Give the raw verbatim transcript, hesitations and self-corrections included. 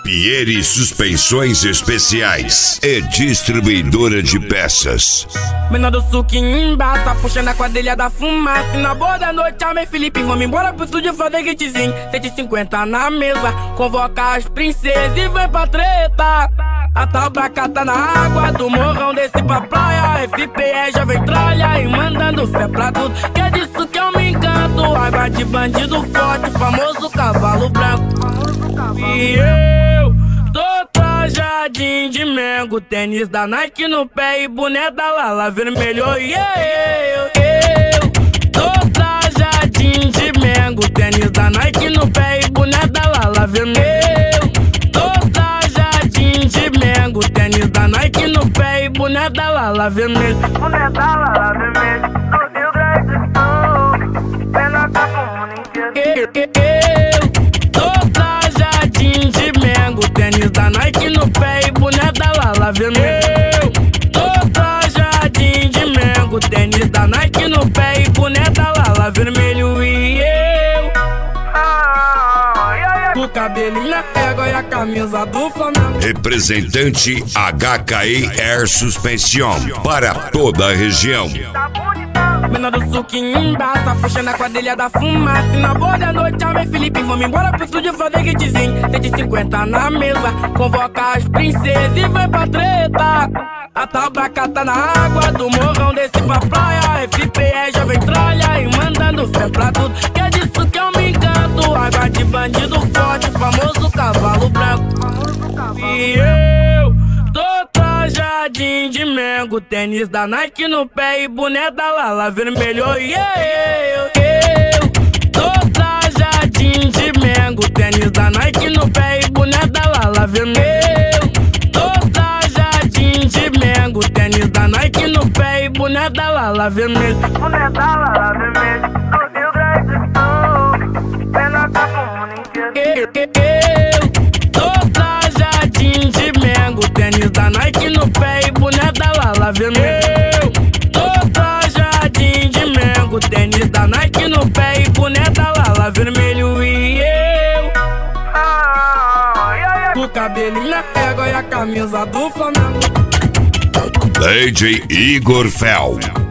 Pieri Suspensões Especiais e distribuidora de peças. Menor do suquinho embaça, puxando a quadrilha da fumaça. Na boa da noite, amei Felipe, vamos embora pro estúdio fazer hitzinho. cento e cinquenta na mesa, convoca as princesas e vem pra treta. A tabaca tá na água do morrão, desce pra praia. F P E já vem tralha e mandando fé pra tudo. Que é disso que eu me encanto, água de bandido forte, famoso cavalo branco. E eu tô trajadinho de Mengo, tênis da Nike no pé e boné da Lala vermelho. E eu, eu tô trajadinho de Mengo, tênis da Nike no pé e boné da Lala vermelho. Tô trajadinho de Mengo, tênis da Nike no pé e boné da Lala vermelho. Boné da Lala vermelho, no Rio Grande do Sul, pela capa o mundo inteiro. Eu tô trajadinho de Mengo, tênis da Nike no pé e boné da Lala vermelho. Tô trajadinho de Mengo, tênis da Nike no pé e boné da Lala vermelho. E eu o cabelinho na égua e a camisa do Flamengo. Representante H K I Air Suspension para toda a região. Menor do suquinho embaça, puxando a quadrilha da fumaça. Na boa da noite, amei Felipe, vamos embora pro estúdio fazer hitzinho. cento e cinquenta na mesa, convoca as princesas e vem pra treta. A tabaca tá na água do morrão, desce pra praia. F P E já vem tralha e mandando fé pra tudo. Que é disso que eu me encanto, água de bandido forte, famoso cavalo branco. E eu tô trajadinho de Mengo, tênis da Nike no pé e boné da Lala vermelho. E eu, eu tô trajadinho de Mengo, tênis da Nike no pé e boné da Lala vermelho. Tô trajadinho de Mengo, tênis da Nike no pé e boné da Lala vermelho. Boné da Lala vermelho, no Rio Grande do Sul, pela capa o mundo inteiro. Eu tô trajadinho de Mengo, tênis da Nike no pé e boné da Lala vermelho. Tô trajadinho de Mengo, tênis da Nike no pé e boné da Lala vermelho. E eu o cabelinho na égua e a camisa do Flamengo. D J Igor Fel.